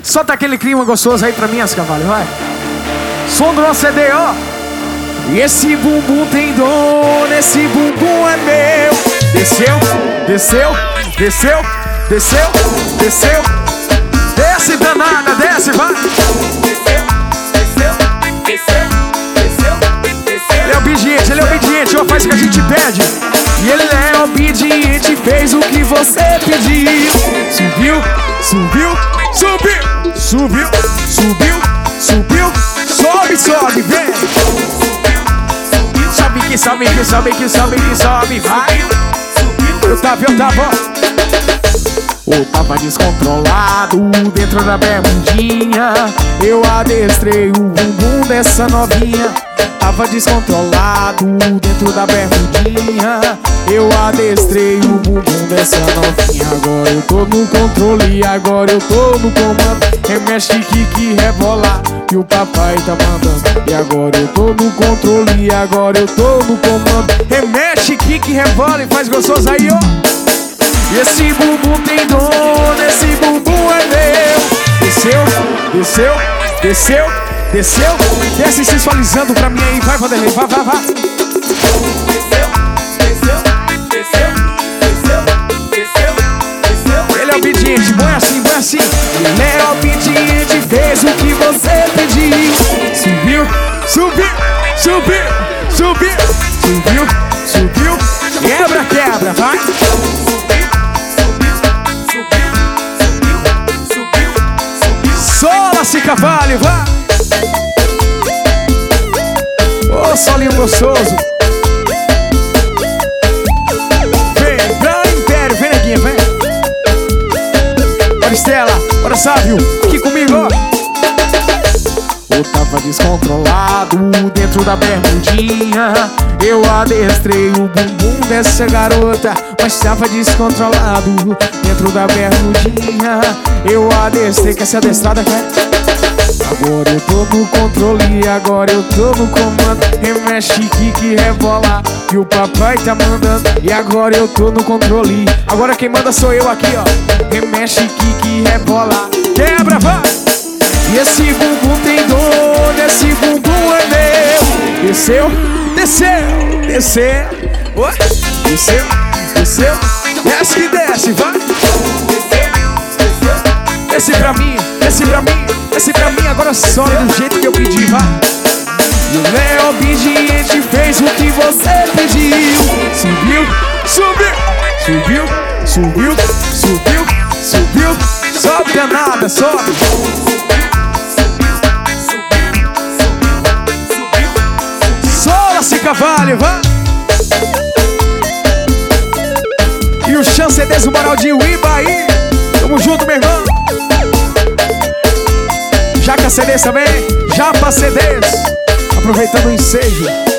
Solta aquele clima gostoso aí pra mim, as cavalos, vai. Som do nosso CD, ó. E esse bumbum tem dono, esse bumbum é meu. Desceu, desceu, desceu, desceu, desceu. Desce danada, desce, vai. Desceu, desceu, desceu, desceu, desceu. Ele é obediente, ó, faz o que a gente pede. E ele é obediente, fez o que você pediu. Subiu, subiu, subiu, subiu, subiu, subiu. Sobe, sobe, vem. Sobe que sobe, que sobe, que sobe, que sobe, vai. Eu tava. Eu tava descontrolado dentro da bermudinha. Eu adestrei o bumbum dessa novinha. Tava descontrolado dentro da bermudinha. Eu adestrei o bumbum dessa novinha. Agora eu tô no controle, agora eu tô no comando. Remexe, quique, rebola, que o papai tá mandando. E agora eu tô no controle, agora eu tô no comando. Remexe, quique, rebola e faz gostoso aí, ó. E esse bumbum tem dono, esse bumbum é meu. Desceu, desceu, desceu, desceu. Desce sensualizando pra mim aí, vai, Vanderlei, vai, vai, vai. Desceu, desceu, desceu, desceu, desceu, desceu. Ele é obediente, põe assim, põe assim. Ele é obediente, fez o que você pediu. Subiu, subiu, subiu, subiu, subiu, subiu. Quebra, quebra, vai. Sola-se, cavalo, vai. Ô, solinho gostoso. Vem, pra Império, vem neguinha, vem. Bora Estela, bora Sábio, aqui comigo, ó. Eu tava descontrolado dentro da bermudinha. Eu adestrei o bumbum dessa garota, mas tava descontrolado dentro da bermudinha. Eu adestrei, quer ser adestrada, quer? Agora eu tô no controle, agora eu tô no comando. Remexe, quique, rebola, que o papai tá mandando. E agora eu tô no controle, agora quem manda sou eu aqui, ó. Remexe, quique, rebola, quebra, vai. E esse bumbum tem dono, esse bumbum é meu. Desceu, desceu, desceu, oi? Desceu, desceu, desce que desce, vai. Desce pra mim, desce pra mim, desce pra mim. Agora sobe do jeito que eu pedi, vai. E ele é obediente, fez o que você pediu. Subiu, subiu, subiu, subiu, subiu, subiu. Sobe danada, sobe. Sola-se, cavalo, vai. E o Chancedez, o Moral de Uíba aí. Tamo junto, meu irmão. Jaca CDs também, Japa CDs. Aproveitando o ensejo.